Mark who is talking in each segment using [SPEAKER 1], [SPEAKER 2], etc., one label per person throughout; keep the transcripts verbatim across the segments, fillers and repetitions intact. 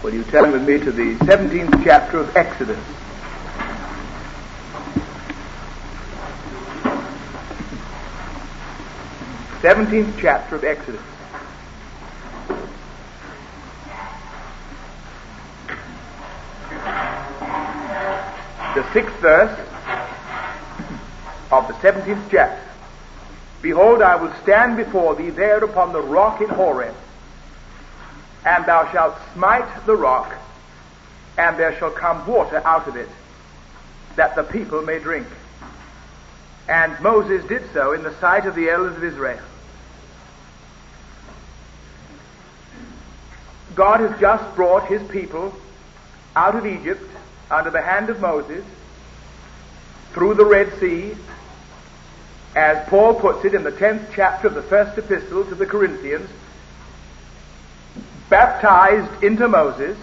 [SPEAKER 1] Will you turn with me to the seventeenth chapter of Exodus? seventeenth chapter of Exodus. The sixth verse of the seventeenth chapter. Behold, I will stand before thee there upon the rock in Horeb, and thou shalt smite the rock, and there shall come water out of it, that the people may drink. And Moses did so in the sight of the elders of Israel. God has just brought his people out of Egypt under the hand of Moses through the Red Sea, as Paul puts it in the tenth chapter of the first epistle to the Corinthians, baptized into Moses,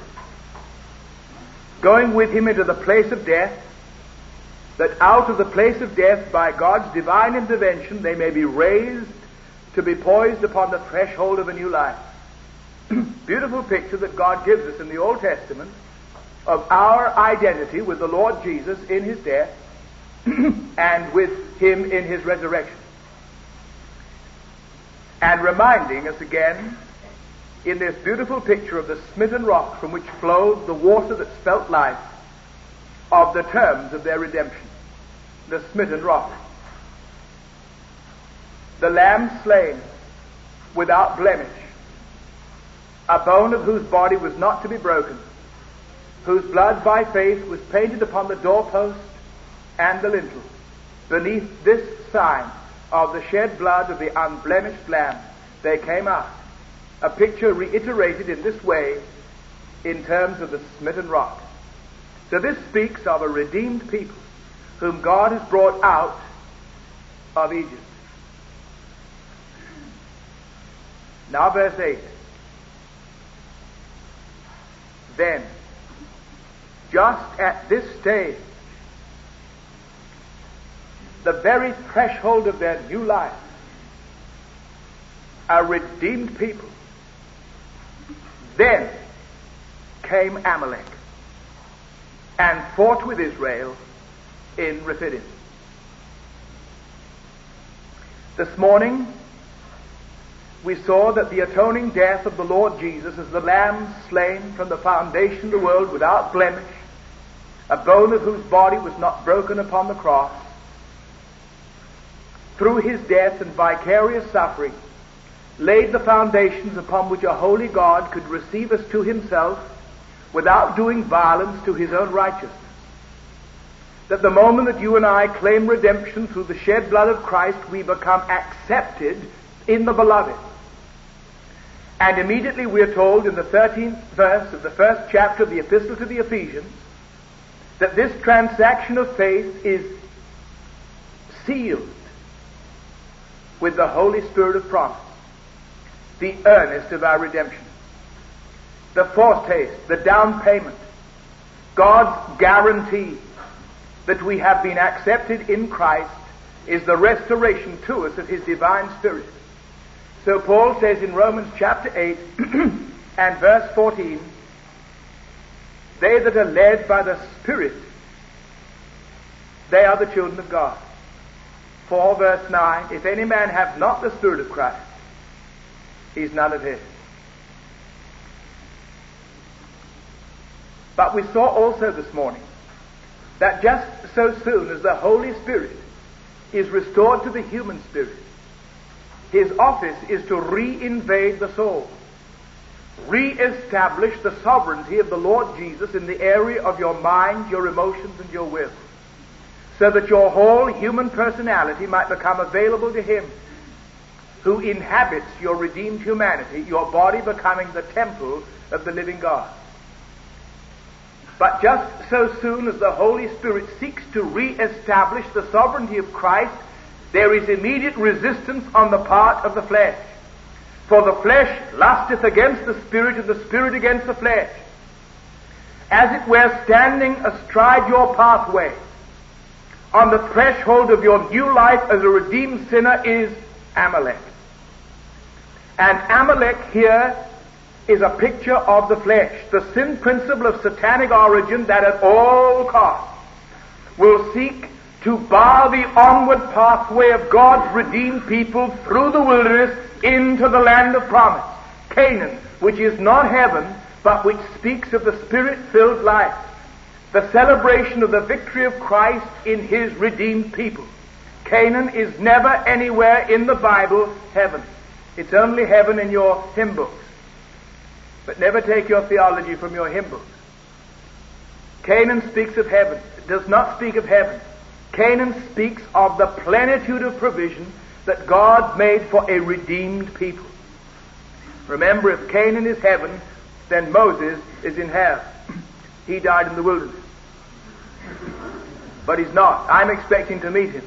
[SPEAKER 1] going with him into the place of death, that out of the place of death, by God's divine intervention, they may be raised to be poised upon the threshold of a new life. Beautiful picture that God gives us in the Old Testament of our identity with the Lord Jesus in his death and with him in his resurrection. And reminding us again in this beautiful picture of the smitten rock from which flowed the water that spelt life, of the terms of their redemption. The smitten rock. The lamb slain without blemish, a bone of whose body was not to be broken, whose blood by faith was painted upon the doorpost and the lintel. Beneath this sign of the shed blood of the unblemished lamb, they came out. A picture reiterated in this way in terms of the smitten rock. So this speaks of a redeemed people whom God has brought out of Egypt. Now verse eight. Then, just at this stage, the very threshold of their new life, a redeemed people, then came Amalek and fought with Israel in Rephidim. This morning we saw that the atoning death of the Lord Jesus as the lamb slain from the foundation of the world without blemish, a bone of whose body was not broken upon the cross, through his death and vicarious suffering, laid the foundations upon which a holy God could receive us to himself without doing violence to his own righteousness. That the moment that you and I claim redemption through the shed blood of Christ, we become accepted in the beloved. And immediately we are told in the thirteenth verse of the first chapter of the epistle to the Ephesians that this transaction of faith is sealed with the Holy Spirit of promise, the earnest of our redemption, the foretaste, the down payment, God's guarantee that we have been accepted in Christ is the restoration to us of his divine Spirit. So Paul says in Romans chapter eight and verse fourteen, they that are led by the Spirit, they are the children of God. four verse nine, if any man have not the Spirit of Christ, he's none of his. But we saw also this morning that just so soon as the Holy Spirit is restored to the human spirit, his office is to re-invade the soul, re-establish the sovereignty of the Lord Jesus in the area of your mind, your emotions, and your will, so that your whole human personality might become available to him who inhabits your redeemed humanity, your body becoming the temple of the living God. But just so soon as the Holy Spirit seeks to re-establish the sovereignty of Christ, there is immediate resistance on the part of the flesh. For the flesh lusteth against the Spirit, and the Spirit against the flesh. As it were, standing astride your pathway, on the threshold of your new life as a redeemed sinner, is Amalek. And Amalek here is a picture of the flesh, the sin principle of satanic origin that at all costs will seek to bar the onward pathway of God's redeemed people through the wilderness into the land of promise, Canaan, which is not heaven, but which speaks of the Spirit-filled life, the celebration of the victory of Christ in His redeemed people. Canaan is never anywhere in the Bible heaven. It's only heaven in your hymn books. But never take your theology from your hymn books. Canaan speaks of heaven. It does not speak of heaven. Canaan speaks of the plenitude of provision that God made for a redeemed people. Remember, if Canaan is heaven, then Moses is in hell. He died in the wilderness. But he's not. I'm expecting to meet him.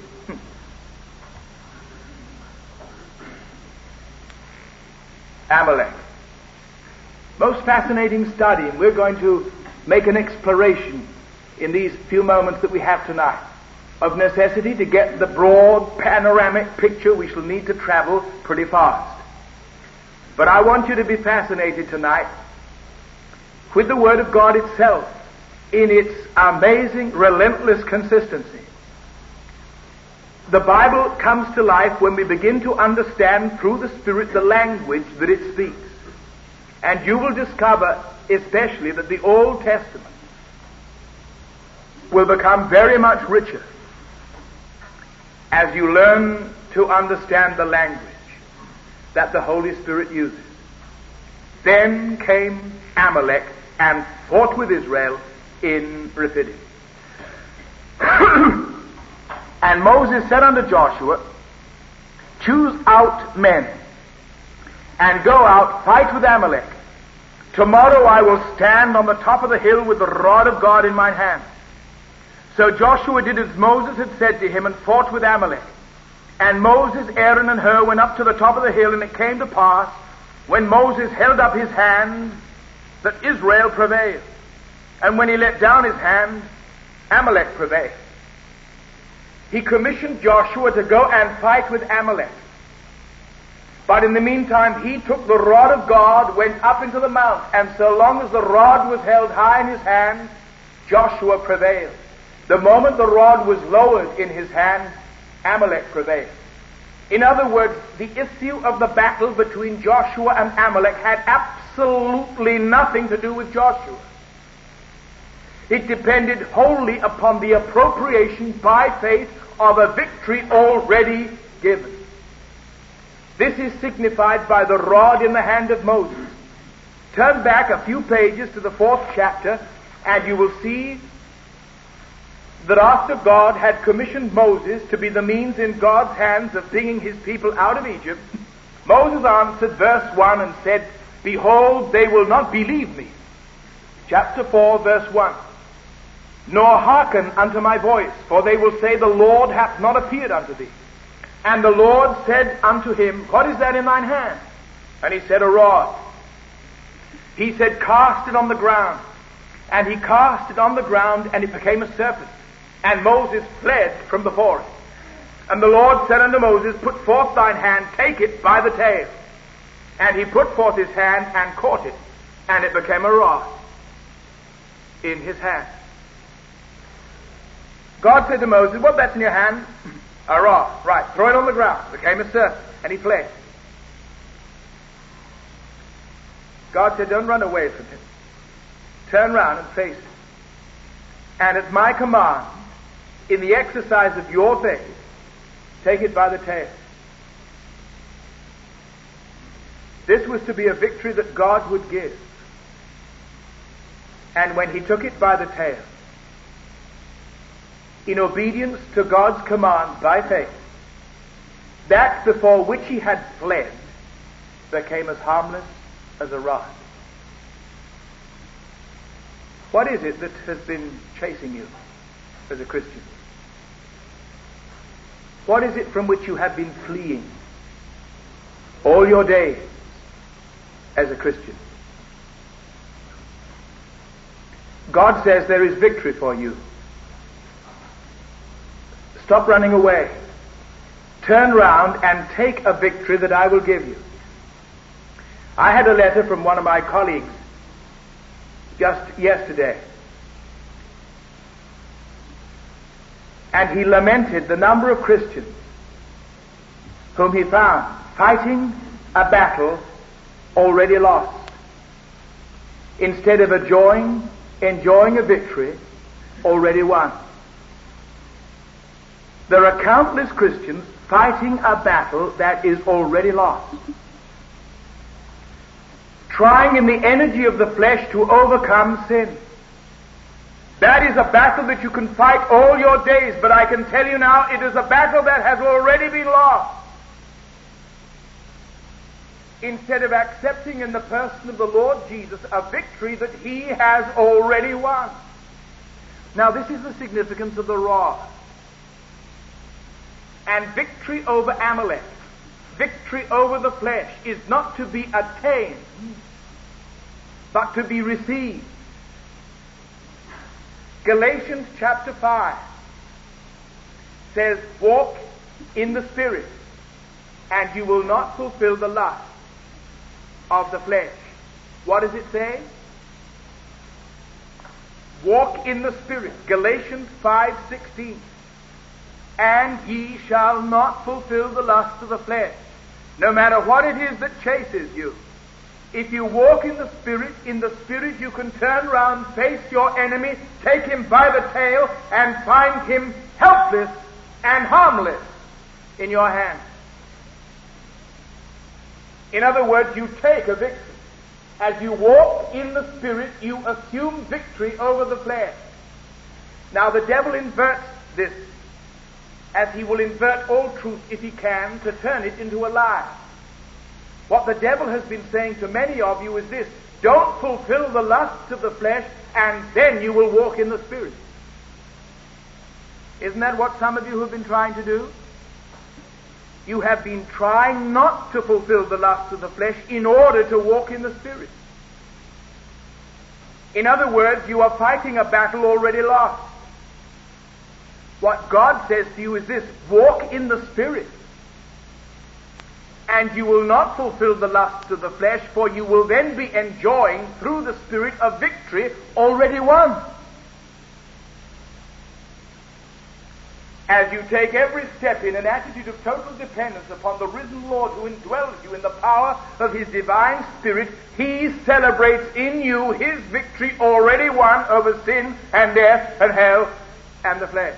[SPEAKER 1] Amalek. Most fascinating study, and we're going to make an exploration in these few moments that we have tonight. Of necessity, to get the broad panoramic picture, we shall need to travel pretty fast. But I want you to be fascinated tonight with the Word of God itself in its amazing, relentless consistency. The Bible comes to life when we begin to understand through the Spirit the language that it speaks. And you will discover especially that the Old Testament will become very much richer as you learn to understand the language that the Holy Spirit uses. Then came Amalek and fought with Israel in Rephidim. And Moses said unto Joshua, choose out men, and go out, fight with Amalek. Tomorrow I will stand on the top of the hill with the rod of God in my hand. So Joshua did as Moses had said to him, and fought with Amalek. And Moses, Aaron, and Hur went up to the top of the hill, and it came to pass, when Moses held up his hand, that Israel prevailed. And when he let down his hand, Amalek prevailed. He commissioned Joshua to go and fight with Amalek. But in the meantime, he took the rod of God, went up into the mount, and so long as the rod was held high in his hand, Joshua prevailed. The moment the rod was lowered in his hand, Amalek prevailed. In other words, the issue of the battle between Joshua and Amalek had absolutely nothing to do with Joshua. It depended wholly upon the appropriation by faith of a victory already given. This is signified by the rod in the hand of Moses. Turn back a few pages to the fourth chapter, and you will see that after God had commissioned Moses to be the means in God's hands of bringing his people out of Egypt, Moses answered verse one and said, behold, they will not believe me. Chapter four, verse one. Nor hearken unto my voice, for they will say, the Lord hath not appeared unto thee. And the Lord said unto him, what is that in thine hand? And he said, a rod. He said, cast it on the ground. And he cast it on the ground, and it became a serpent. And Moses fled from before it. And the Lord said unto Moses, put forth thine hand, take it by the tail. And he put forth his hand and caught it, and it became a rod in his hand. God said to Moses, what that's in your hand? A rod. Right, throw it on the ground. It became a serpent, and he fled. God said, don't run away from him. Turn round and face him. And at my command, in the exercise of your faith, take it by the tail. This was to be a victory that God would give. And when he took it by the tail, in obedience to God's command by faith, that before which he had fled became as harmless as a rod. What is it that has been chasing you as a Christian? What is it from which you have been fleeing all your days as a Christian? God says there is victory for you. Stop running away. Turn round and take a victory that I will give you. I had a letter from one of my colleagues just yesterday, and he lamented the number of Christians whom he found fighting a battle already lost, instead of enjoying, enjoying a victory already won. There are countless Christians fighting a battle that is already lost, trying in the energy of the flesh to overcome sin. That is a battle that you can fight all your days, but I can tell you now, it is a battle that has already been lost. Instead of accepting in the person of the Lord Jesus a victory that he has already won. Now, this is the significance of the rod. And victory over Amalek, victory over the flesh, is not to be attained, but to be received. Galatians chapter five says, walk in the Spirit, and you will not fulfill the lust of the flesh. What does it say? Walk in the Spirit. Galatians five sixteen. And ye shall not fulfill the lust of the flesh. No matter what it is that chases you, if you walk in the Spirit, in the Spirit you can turn round, face your enemy, take him by the tail, and find him helpless and harmless in your hand. In other words, you take a victory. As you walk in the Spirit, you assume victory over the flesh. Now the devil inverts this, as he will invert all truth if he can, to turn it into a lie. What the devil has been saying to many of you is this: don't fulfill the lusts of the flesh, and then you will walk in the Spirit. Isn't that what some of you have been trying to do? You have been trying not to fulfill the lusts of the flesh in order to walk in the Spirit. In other words, you are fighting a battle already lost. What God says to you is this: walk in the Spirit, and you will not fulfill the lusts of the flesh, for you will then be enjoying through the Spirit a victory already won. As you take every step in an attitude of total dependence upon the risen Lord who indwells you in the power of his divine Spirit, he celebrates in you his victory already won over sin and death and hell and the flesh.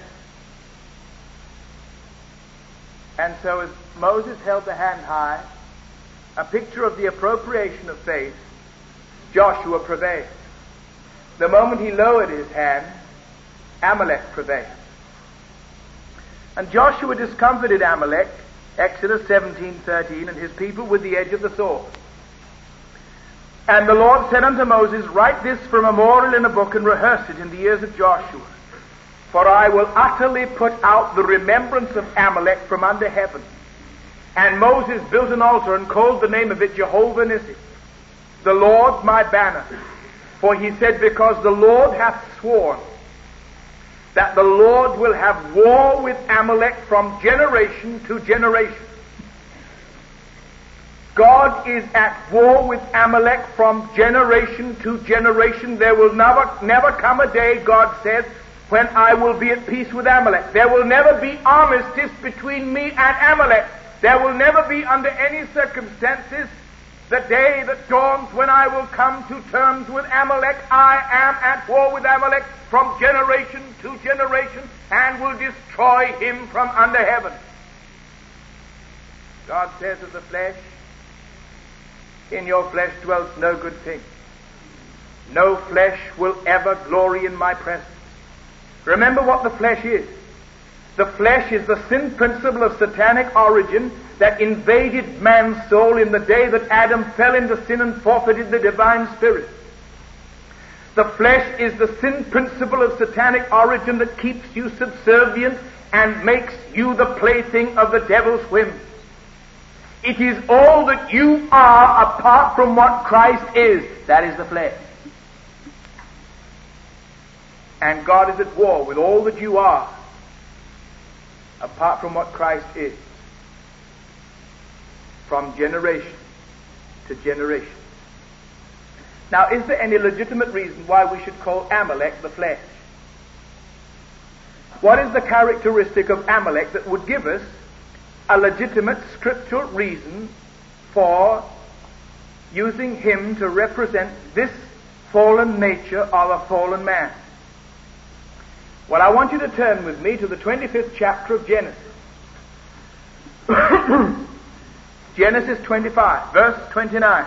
[SPEAKER 1] And so as Moses held the hand high, a picture of the appropriation of faith, Joshua prevailed. The moment he lowered his hand, Amalek prevailed. And Joshua discomfited Amalek, Exodus seventeen thirteen, and his people with the edge of the sword. And the Lord said unto Moses, write this for a memorial in a book, and rehearse it in the ears of Joshua. For I will utterly put out the remembrance of Amalek from under heaven. And Moses built an altar and called the name of it Jehovah Nissi, the Lord my banner. For he said, because the Lord hath sworn that the Lord will have war with Amalek from generation to generation. God is at war with Amalek from generation to generation. There will never, never come a day, God says, when I will be at peace with Amalek. There will never be armistice between me and Amalek. There will never be, under any circumstances, the day that dawns when I will come to terms with Amalek. I am at war with Amalek from generation to generation, and will destroy him from under heaven. God says of the flesh, in your flesh dwells no good thing. No flesh will ever glory in my presence. Remember what the flesh is. The flesh is the sin principle of satanic origin that invaded man's soul in the day that Adam fell into sin and forfeited the divine spirit. The flesh is the sin principle of satanic origin that keeps you subservient and makes you the plaything of the devil's whims. It is all that you are apart from what Christ is. That is the flesh. And God is at war with all that you are apart from what Christ is, from generation to generation. Now, is there any legitimate reason why we should call Amalek the flesh? What is the characteristic of Amalek that would give us a legitimate scriptural reason for using him to represent this fallen nature of a fallen man? Well, I want you to turn with me to the twenty-fifth chapter of Genesis. Genesis twenty-five, verse twenty-nine.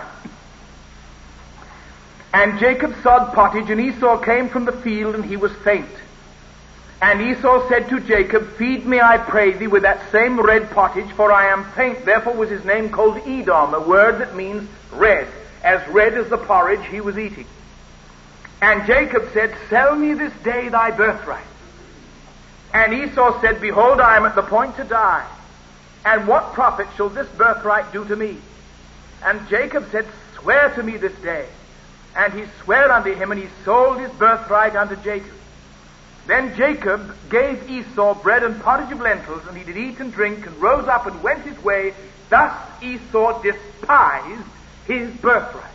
[SPEAKER 1] And Jacob sowed pottage, and Esau came from the field, and he was faint. And Esau said to Jacob, Feed me, I pray thee, with that same red pottage, for I am faint. Therefore was his name called Edom, a word that means red, as red as the porridge he was eating. And Jacob said, Sell me this day thy birthright. And Esau said, Behold, I am at the point to die. And what profit shall this birthright do to me? And Jacob said, Swear to me this day. And he sware unto him, and he sold his birthright unto Jacob. Then Jacob gave Esau bread and pottage of lentils, and he did eat and drink, and rose up and went his way. Thus Esau despised his birthright.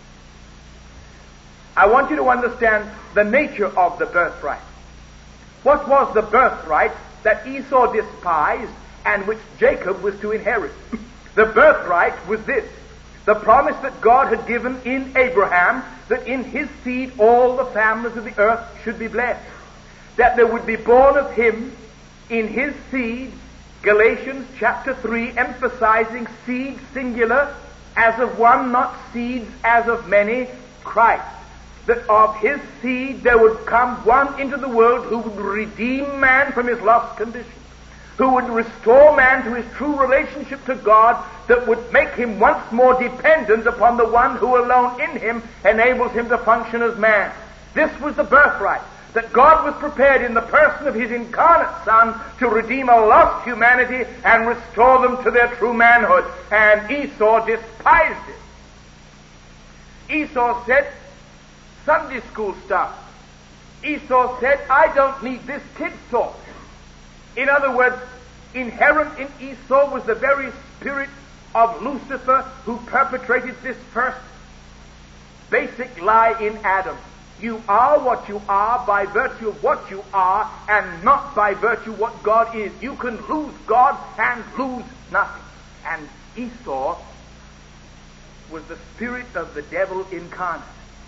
[SPEAKER 1] I want you to understand the nature of the birthright. What was the birthright that Esau despised and which Jacob was to inherit? The birthright was this: the promise that God had given in Abraham, that in his seed all the families of the earth should be blessed. That there would be born of him, in his seed, Galatians chapter three, emphasizing seed singular, as of one, not seeds as of many, Christ. That of his seed there would come one into the world who would redeem man from his lost condition, who would restore man to his true relationship to God, that would make him once more dependent upon the one who alone in him enables him to function as man. This was the birthright that God was prepared in the person of his incarnate Son to redeem a lost humanity and restore them to their true manhood. And Esau despised it. Esau said, Sunday school stuff. Esau said, I don't need this kid talk. In other words, inherent in Esau was the very spirit of Lucifer, who perpetrated this first basic lie in Adam. You are what you are by virtue of what you are, and not by virtue of what God is. You can lose God and lose nothing. And Esau was the spirit of the devil incarnate.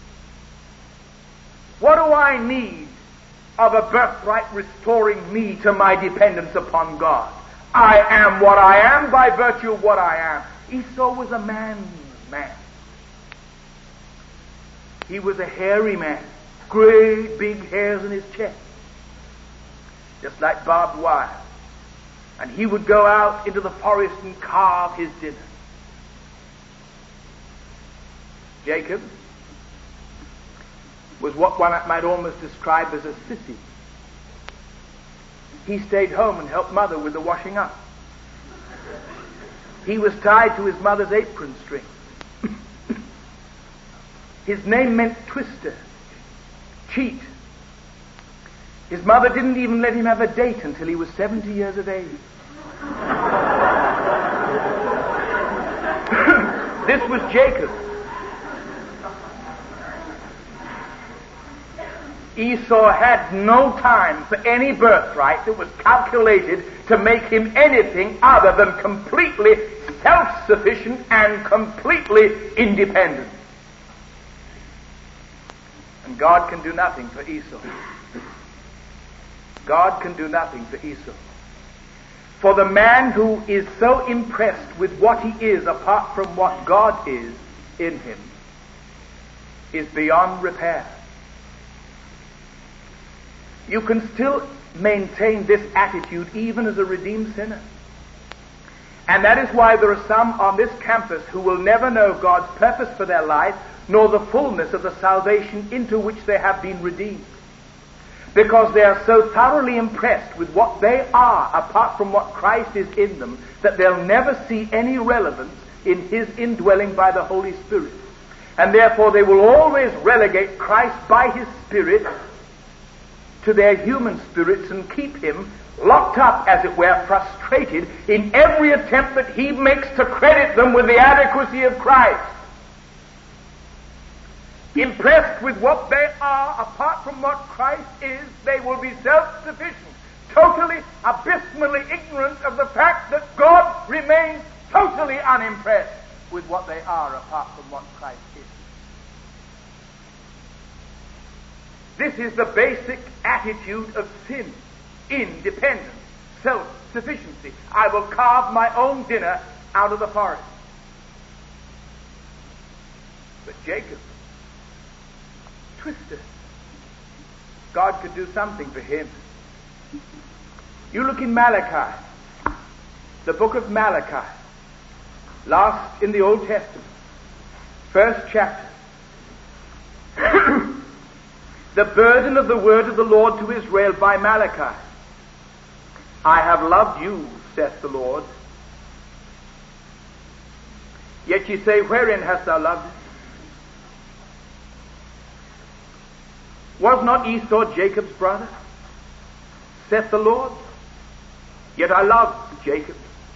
[SPEAKER 1] What do I need of a birthright restoring me to my dependence upon God? I am what I am by virtue of what I am. Esau was a man's man. He was a hairy man, great big hairs in his chest, just like barbed wire. And he would go out into the forest and carve his dinner. Jacob was what one might almost describe as a sissy. He stayed home and helped mother with the washing up. He was tied to his mother's apron string. His name meant twister, cheat. His mother didn't even let him have a date until he was seventy years of age. This was Jacob. Esau had no time for any birthright that was calculated to make him anything other than completely self-sufficient and completely independent. And God can do nothing for Esau. God can do nothing for Esau. For the man who is so impressed with what he is apart from what God is in him is beyond repair. You can still maintain this attitude even as a redeemed sinner. And that is why there are some on this campus who will never know God's purpose for their life, nor the fullness of the salvation into which they have been redeemed. Because they are so thoroughly impressed with what they are apart from what Christ is in them, that they'll never see any relevance in His indwelling by the Holy Spirit. And therefore they will always relegate Christ by His Spirit to their human spirits and keep Him locked up, as it were, frustrated in every attempt that He makes to credit them with the adequacy of Christ. impressed with what they are apart from what Christ is, they will be self-sufficient, totally, abysmally ignorant of the fact that God remains totally unimpressed with what they are apart from what Christ is. This is the basic attitude of sin: independence, self-sufficiency. I will carve my own dinner out of the forest. But Jacob, twister, God could do something for him. You look in Malachi, the book of Malachi, last in the Old Testament, first chapter. The burden of the word of the Lord to Israel by Malachi. I have loved you, saith the Lord. Yet ye say, wherein hast thou loved us? Was not Esau Jacob's brother? Saith the Lord. Yet I loved Jacob,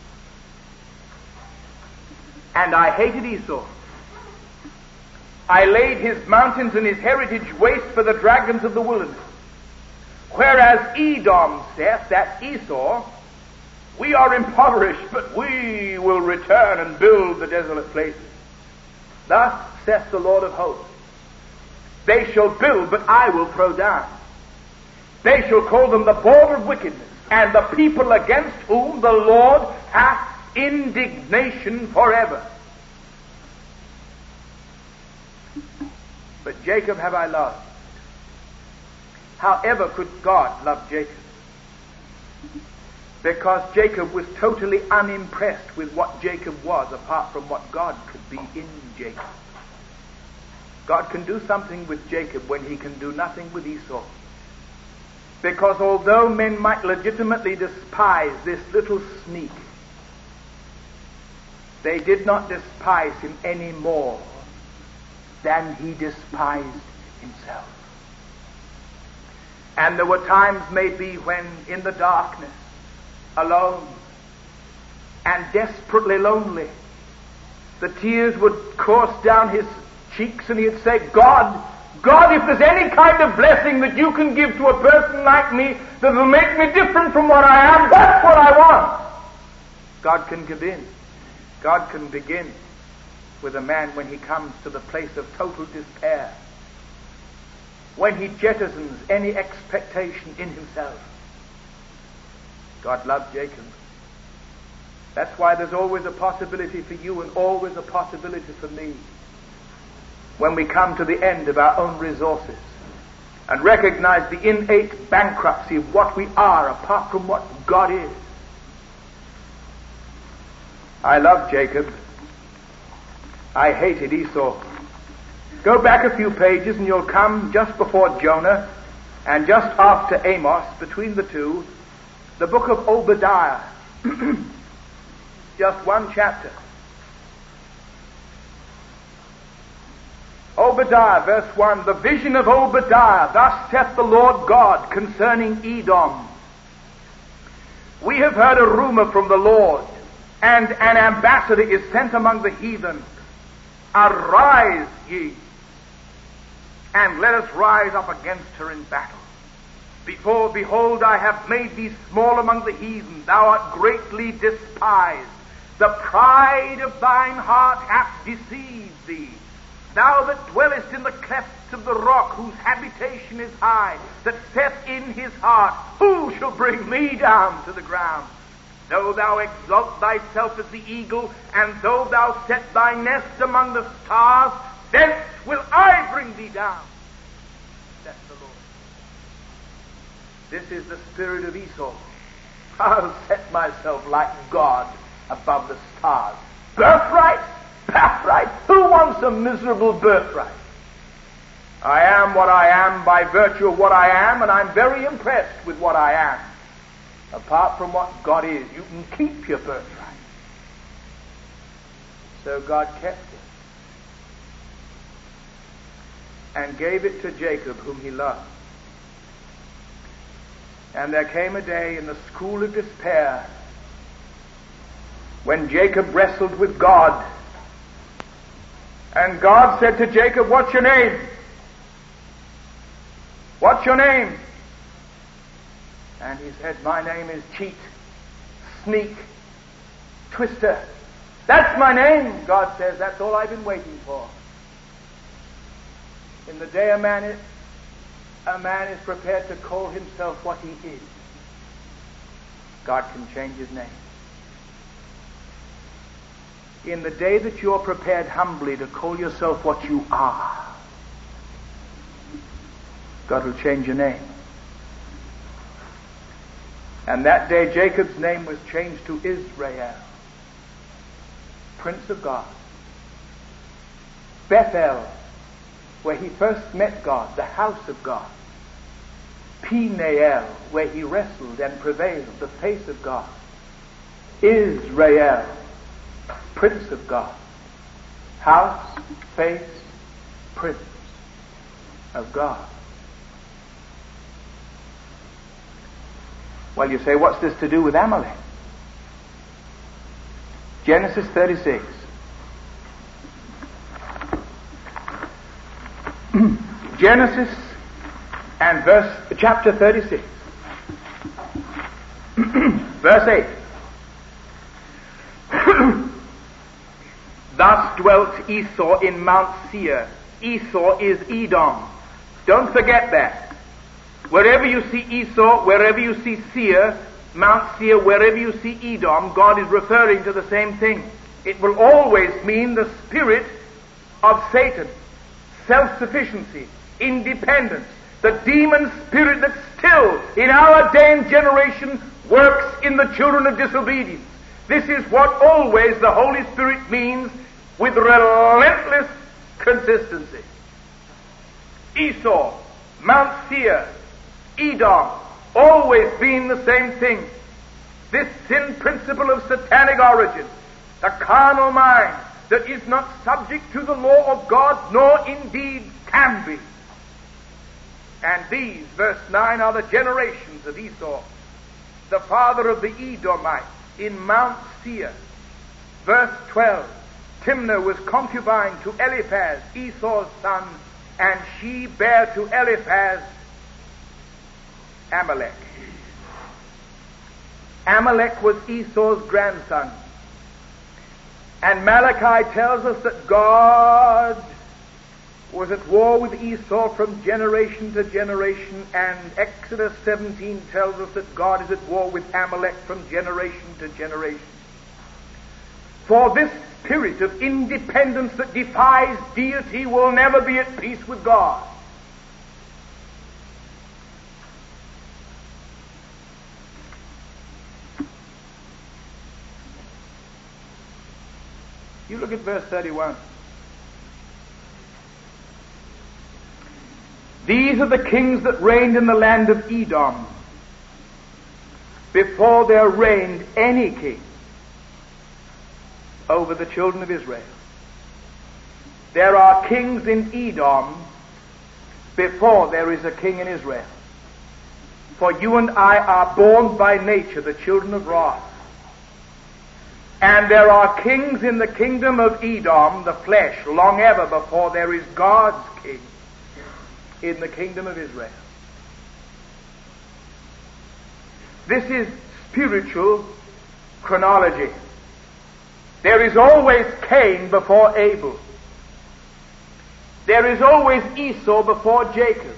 [SPEAKER 1] and I hated Esau. I laid his mountains and his heritage waste for the dragons of the wilderness. Whereas Edom saith, that Esau, we are impoverished, but we will return and build the desolate places. Thus saith the Lord of hosts, they shall build, but I will throw down. They shall call them the border of wickedness, and the people against whom the Lord hath indignation forever. But Jacob have I loved. However could God love Jacob? Because Jacob was totally unimpressed with what Jacob was apart from what God could be in Jacob. God can do something with Jacob when he can do nothing with Esau. Because although men might legitimately despise this little sneak, they did not despise him any more than he despised himself. And there were times maybe when in the darkness, alone and desperately lonely, the tears would course down his cheeks and he'd say, God, God, if there's any kind of blessing that you can give to a person like me that will make me different from what I am, that's what I want. God can give in. God can begin with a man when he comes to the place of total despair, when he jettisons any expectation in himself. God loved Jacob. That's why there's always a possibility for you and always a possibility for me when we come to the end of our own resources and recognize the innate bankruptcy of what we are apart from what God is. I love Jacob. I hated Esau. Go back a few pages and you'll come just before Jonah and just after Amos, between the two, the book of Obadiah. Just one chapter. Obadiah, verse one, the vision of Obadiah. Thus saith the Lord God concerning Edom. We have heard a rumor from the Lord, and an ambassador is sent among the heathen. Arise ye, and let us rise up against her in battle. Before, behold, I have made thee small among the heathen. Thou art greatly despised. The pride of thine heart hath deceived thee. Thou that dwellest in the clefts of the rock, whose habitation is high, that saith in his heart, who shall bring me down to the ground? Though thou exalt thyself as the eagle, and though thou set thy nest among the stars, thence will I bring thee down, saith the Lord. This is the spirit of Esau. I'll set myself like God above the stars. Birthright? Birthright? Who wants a miserable birthright? I am what I am by virtue of what I am, and I'm very impressed with what I am. Apart from what God is, you can keep your birthright. So God kept it and gave it to Jacob, whom he loved. And there came a day in the school of despair when Jacob wrestled with God And God said to Jacob, what's your name? What's your name? And he said, my name is Cheat, Sneak, Twister. That's my name. God says, that's all I've been waiting for. In the day a man is, a man is prepared to call himself what he is, God can change his name. In the day that you're prepared humbly to call yourself what you are, God will change your name. And that day Jacob's name was changed to Israel, Prince of God. Bethel, where he first met God, the house of God. Peniel, where he wrestled and prevailed, the face of God. Israel, Prince of God. House, face, Prince of God. Well, you say, what's this to do with Amalek? Genesis thirty-six. Genesis and verse, chapter thirty-six. Verse eight. Thus dwelt Esau in Mount Seir. Esau is Edom. Don't forget that. Wherever you see Esau, wherever you see Seir, Mount Seir, wherever you see Edom, God is referring to the same thing. It will always mean the spirit of Satan, self-sufficiency, independence, the demon spirit that still, in our day and generation, works in the children of disobedience. This is what always the Holy Spirit means with relentless consistency. Esau, Mount Seir, Edom, always being the same thing. This sin principle of satanic origin, the carnal mind that is not subject to the law of God, nor indeed can be. And these, verse nine, are the generations of Esau, the father of the Edomites in Mount Seir. Verse twelve, Timnah was concubine to Eliphaz, Esau's son, and she bare to Eliphaz Amalek. Amalek was Esau's grandson. And Malachi tells us that God was at war with Esau from generation to generation, and Exodus seventeen tells us that God is at war with Amalek from generation to generation. For this spirit of independence that defies deity will never be at peace with God. You look at verse thirty-one. These are the kings that reigned in the land of Edom before there reigned any king over the children of Israel. There are kings in Edom before there is a king in Israel. For you and I are born by nature the children of wrath. And there are kings in the kingdom of Edom, the flesh, long ever before there is God's king in the kingdom of Israel. This is spiritual chronology. There is always Cain before Abel. There is always Esau before Jacob.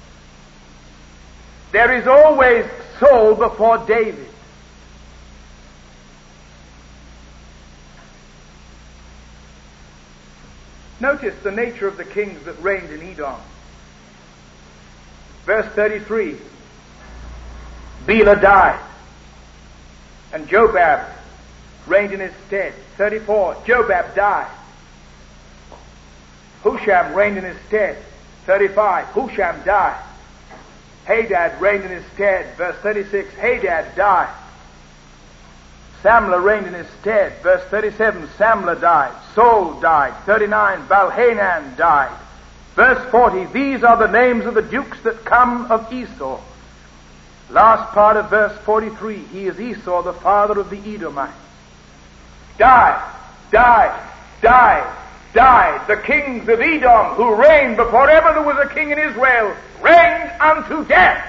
[SPEAKER 1] There is always Saul before David. Notice the nature of the kings that reigned in Edom. Verse thirty-three, Bela died, and Jobab reigned in his stead. thirty-four, Jobab died. Husham reigned in his stead. thirty-five, Husham died. Hadad reigned in his stead. Verse thirty-six, Hadad died. Samlah reigned in his stead. Verse thirty-seven, Samlah died. Saul died. thirty-nine, Balhanan died. Verse forty, these are the names of the dukes that come of Esau. Last part of verse forty-three, he is Esau, the father of the Edomites. Died, died, died, died. The kings of Edom, who reigned before ever there was a king in Israel, reigned unto death.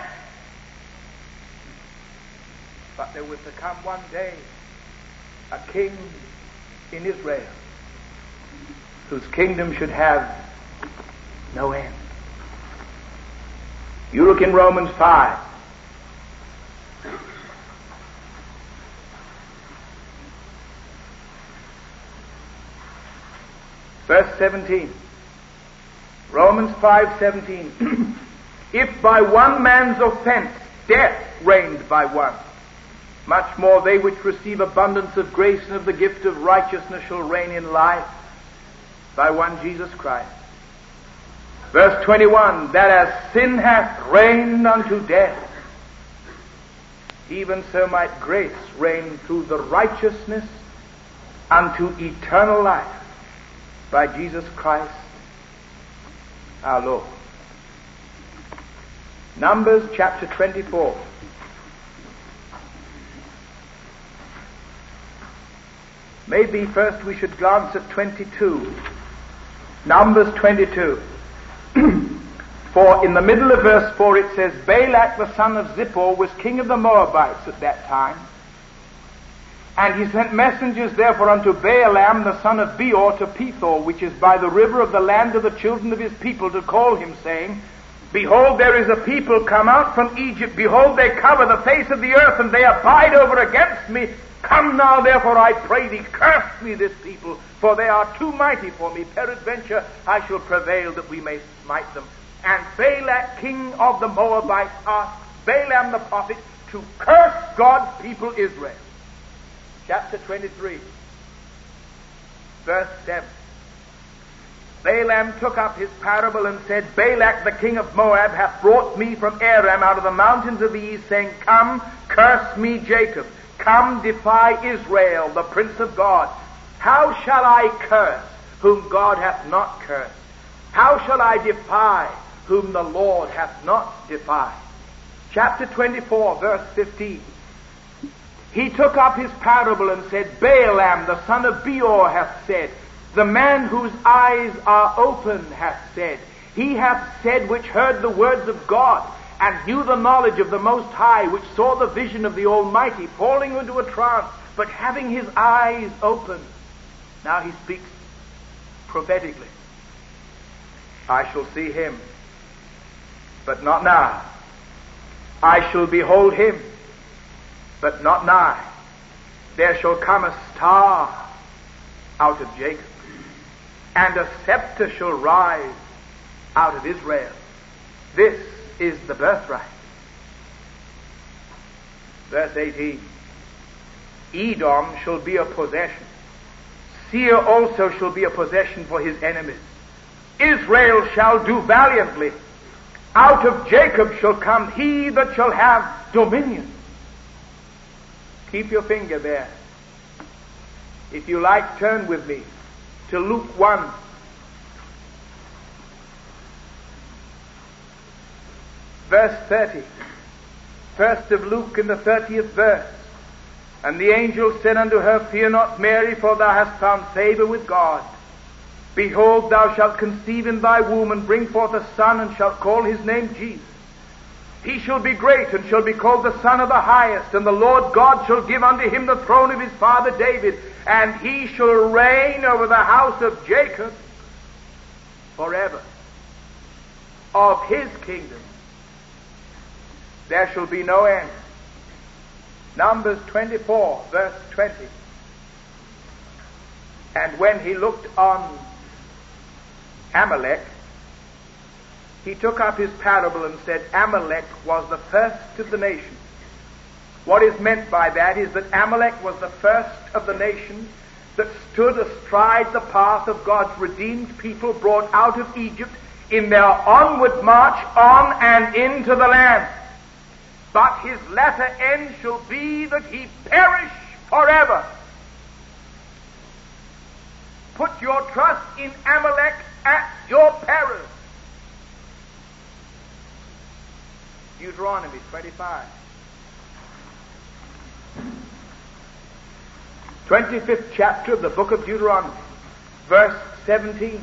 [SPEAKER 1] But there was to come one day a king in Israel whose kingdom should have no end. You look in Romans five. Verse seventeen. Romans five seventeen. If by one man's offense death reigned by one, much more they which receive abundance of grace and of the gift of righteousness shall reign in life by one Jesus Christ. Verse twenty-one, that as sin hath reigned unto death, even so might grace reign through the righteousness unto eternal life by Jesus Christ our Lord. Numbers chapter twenty-four. Maybe first we should glance at twenty-two. Numbers twenty-two. For in the middle of verse four it says, Balak the son of Zippor was king of the Moabites at that time. And he sent messengers therefore unto Balaam the son of Beor to Pethor, which is by the river of the land of the children of his people, to call him, saying, Behold, there is a people come out from Egypt. Behold, they cover the face of the earth, and they abide over against me. Come now, therefore, I pray thee, curse me this people, for they are too mighty for me. Peradventure I shall prevail that we may smite them. And Balak, king of the Moabites, asked Balaam the prophet to curse God's people Israel. Chapter twenty-three, verse seven. Balaam took up his parable and said, Balak the king of Moab hath brought me from Aram out of the mountains of the east, saying, Come, curse me Jacob. Come, defy Israel, the prince of God. How shall I curse whom God hath not cursed? How shall I defy whom the Lord hath not defied? Chapter twenty-four, verse fifteen. He took up his parable and said, Balaam the son of Beor hath said, the man whose eyes are open hath said, he hath said which heard the words of God, and knew the knowledge of the Most High, which saw the vision of the Almighty, falling into a trance, but having his eyes open. Now he speaks prophetically. I shall see him, but not now. I shall behold him, but not nigh. There shall come a star out of Jacob, and a scepter shall rise out of Israel. This is the birthright. Verse eighteen. Edom shall be a possession. Seir also shall be a possession for his enemies. Israel shall do valiantly. Out of Jacob shall come he that shall have dominion. Keep your finger there. If you like, turn with me to Luke one. Verse thirty. First of Luke in the thirtieth verse. And the angel said unto her, Fear not, Mary, for thou hast found favor with God. Behold, thou shalt conceive in thy womb, and bring forth a son, and shalt call his name Jesus. He shall be great, and shall be called the Son of the Highest, and the Lord God shall give unto him the throne of his father David, and he shall reign over the house of Jacob forever. Of his kingdom there shall be no end. Numbers twenty-four, verse twenty. And when he looked on Amalek, he took up his parable and said, Amalek was the first of the nations. What is meant by that is that Amalek was the first of the nations that stood astride the path of God's redeemed people brought out of Egypt in their onward march on and into the land. But his latter end shall be that he perish forever. Put your trust in Amalek at your peril. Deuteronomy twenty-five. twenty-fifth chapter of the book of Deuteronomy, verse seventeen.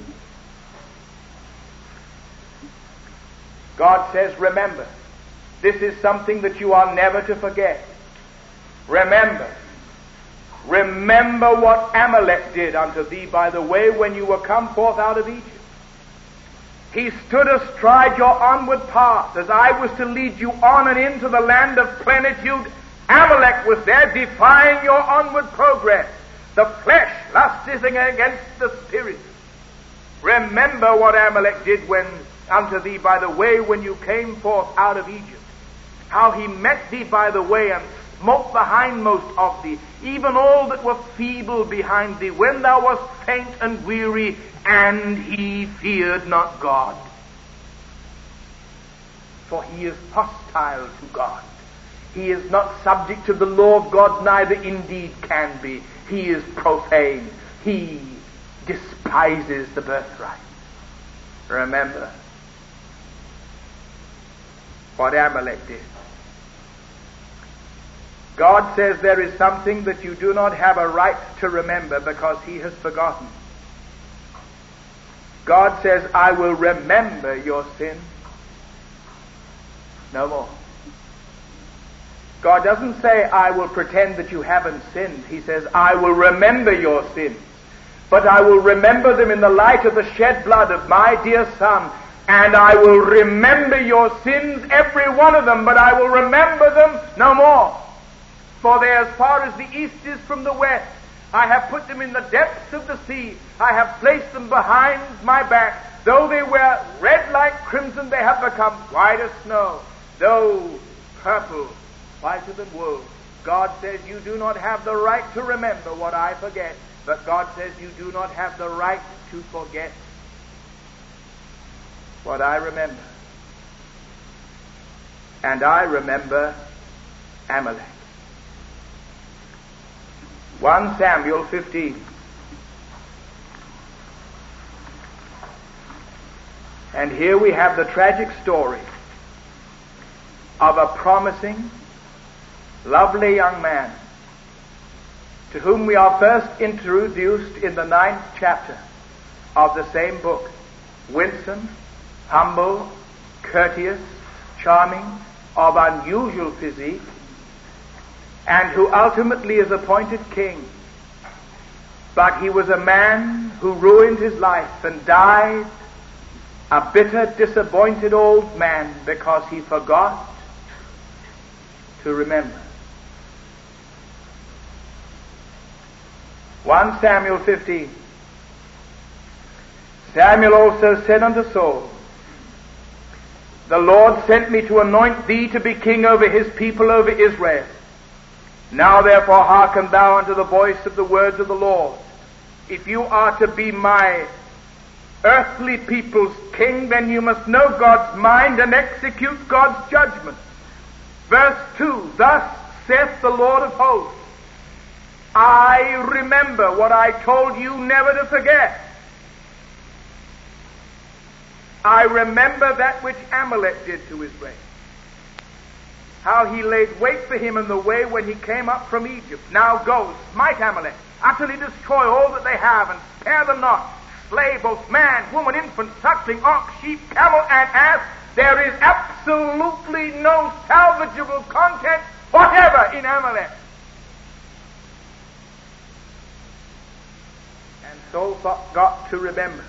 [SPEAKER 1] God says, remember. This is something that you are never to forget. Remember. Remember what Amalek did unto thee by the way when you were come forth out of Egypt. He stood astride your onward path as I was to lead you on and into the land of plenitude. Amalek was there defying your onward progress. The flesh lusting against the spirit. Remember what Amalek did when unto thee by the way when you came forth out of Egypt. How he met thee by the way and smote the hindmost of thee, even all that were feeble behind thee, when thou wast faint and weary, and he feared not God. For he is hostile to God. He is not subject to the law of God, neither indeed can be. He is profane. He despises the birthright. Remember what Amalek did. God says there is something that you do not have a right to remember because he has forgotten. God says, I will remember your sin no more. God doesn't say, I will pretend that you haven't sinned. He says, I will remember your sins. But I will remember them in the light of the shed blood of my dear Son. And I will remember your sins, every one of them, but I will remember them no more. For they are as far as the east is from the west. I have put them in the depths of the sea. I have placed them behind my back. Though they were red like crimson, they have become white as snow. Though purple, whiter than wool. God says you do not have the right to remember what I forget. But God says you do not have the right to forget what I remember. And I remember Amalek. First Samuel fifteen. And here we have the tragic story of a promising, lovely young man to whom we are first introduced in the ninth chapter of the same book. Winsome, humble, courteous, charming, of unusual physique, and who ultimately is appointed king. But he was a man who ruined his life and died a bitter, disappointed old man because he forgot to remember. First Samuel fifteen. Samuel also said unto Saul, the Lord sent me to anoint thee to be king over his people, over Israel. Now therefore hearken thou unto the voice of the words of the Lord. If you are to be my earthly people's king, then you must know God's mind and execute God's judgment. Verse two, thus saith the Lord of hosts, I remember what I told you never to forget. I remember that which Amalek did to Israel. How he laid wait for him in the way when he came up from Egypt. Now go, smite Amalek, utterly destroy all that they have, and spare them not. Slay both man, woman, infant, suckling, ox, sheep, camel, and ass. There is absolutely no salvageable content whatever in Amalek. And so got to remember.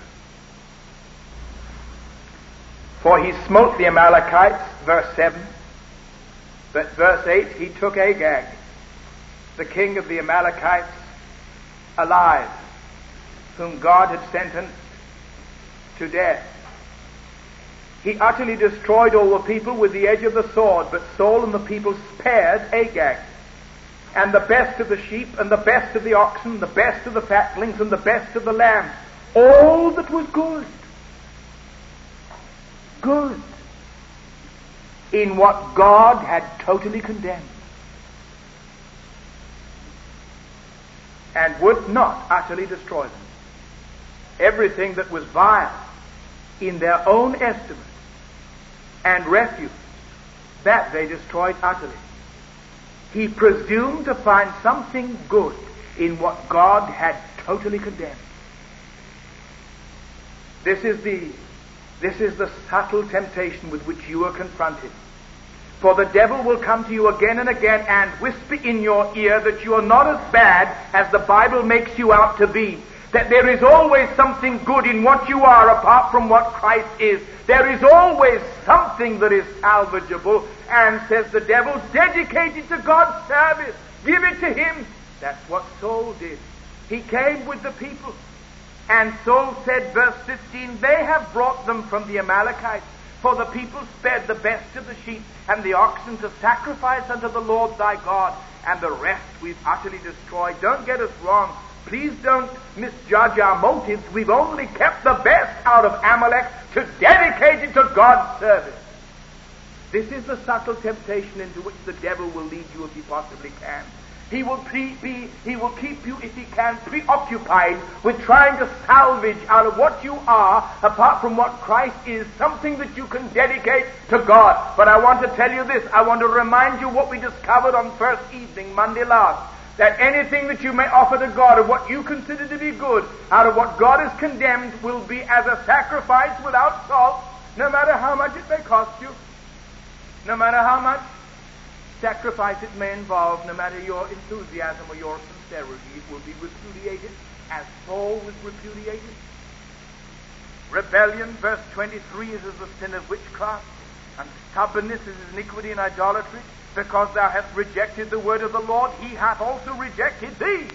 [SPEAKER 1] For he smote the Amalekites, verse seven. But verse eight, he took Agag, the king of the Amalekites, alive, whom God had sentenced to death. He utterly destroyed all the people with the edge of the sword, but Saul and the people spared Agag, and the best of the sheep, and the best of the oxen, the best of the fatlings, and the best of the lambs. All that was good. Good. In what God had totally condemned. And would not utterly destroy them. Everything that was vile in their own estimate and refuse, that they destroyed utterly. He presumed to find something good in what God had totally condemned. This is the, this is the subtle temptation with which you are confronted. For the devil will come to you again and again and whisper in your ear that you are not as bad as the Bible makes you out to be. That there is always something good in what you are apart from what Christ is. There is always something that is salvageable. And says the devil, dedicate it to God's service. Give it to Him. That's what Saul did. He came with the people. And Saul said, verse fifteen, they have brought them from the Amalekites. For the people spared the best of the sheep and the oxen to sacrifice unto the Lord thy God. And the rest we've utterly destroyed. Don't get us wrong. Please don't misjudge our motives. We've only kept the best out of Amalek to dedicate it to God's service. This is the subtle temptation into which the devil will lead you if he possibly can. He will pre- be, he will keep you, if he can, preoccupied with trying to salvage out of what you are, apart from what Christ is, something that you can dedicate to God. But I want to tell you this. I want to remind you what we discovered on first evening, Monday last. That anything that you may offer to God of what you consider to be good, out of what God has condemned, will be as a sacrifice without salt, no matter how much it may cost you, no matter how much sacrifice it may involve, no matter your enthusiasm or your sincerity, it will be repudiated as Saul was repudiated. Rebellion, verse twenty-three, is as the sin of witchcraft, and stubbornness is iniquity and idolatry. Because thou hast rejected the word of the Lord, he hath also rejected thee.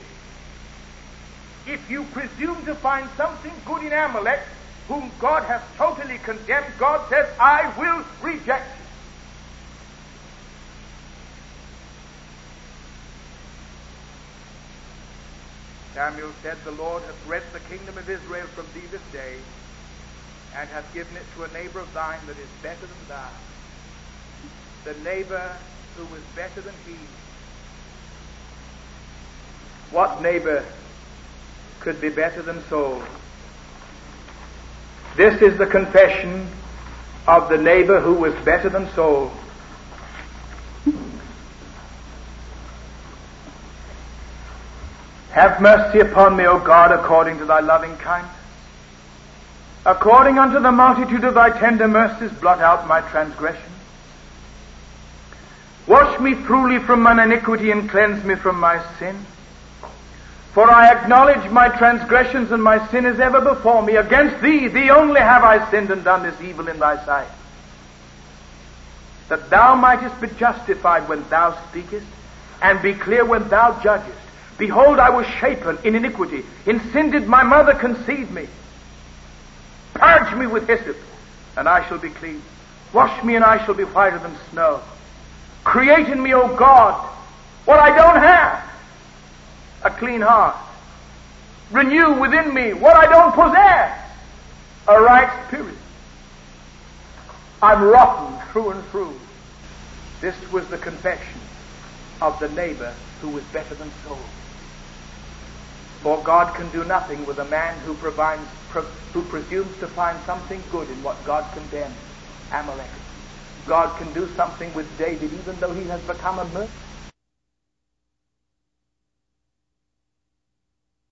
[SPEAKER 1] If you presume to find something good in Amalek, whom God has totally condemned, God says, I will reject you. Samuel said, the Lord hath rent the kingdom of Israel from thee this day, and hath given it to a neighbor of thine that is better than thou. The neighbor who was better than he. What neighbor could be better than Saul? This is the confession of the neighbor who was better than Saul. Have mercy upon me, O God, according to thy loving kindness. According unto the multitude of thy tender mercies, blot out my transgression. Wash me truly from mine iniquity and cleanse me from my sin. For I acknowledge my transgressions, and my sin is ever before me. Against thee, thee only have I sinned and done this evil in thy sight, that thou mightest be justified when thou speakest, and be clear when thou judgest. Behold, I was shapen in iniquity. In sin did my mother conceive me. Purge me with hyssop, and I shall be clean. Wash me, and I shall be whiter than snow. Create in me, O God, what I don't have, a clean heart. Renew within me what I don't possess, a right spirit. I'm rotten through and through. This was the confession of the neighbor who was better than Saul. For God can do nothing with a man who, provides, pre- who presumes to find something good in what God condemned, Amalek. God can do something with David, even though he has become a murderer.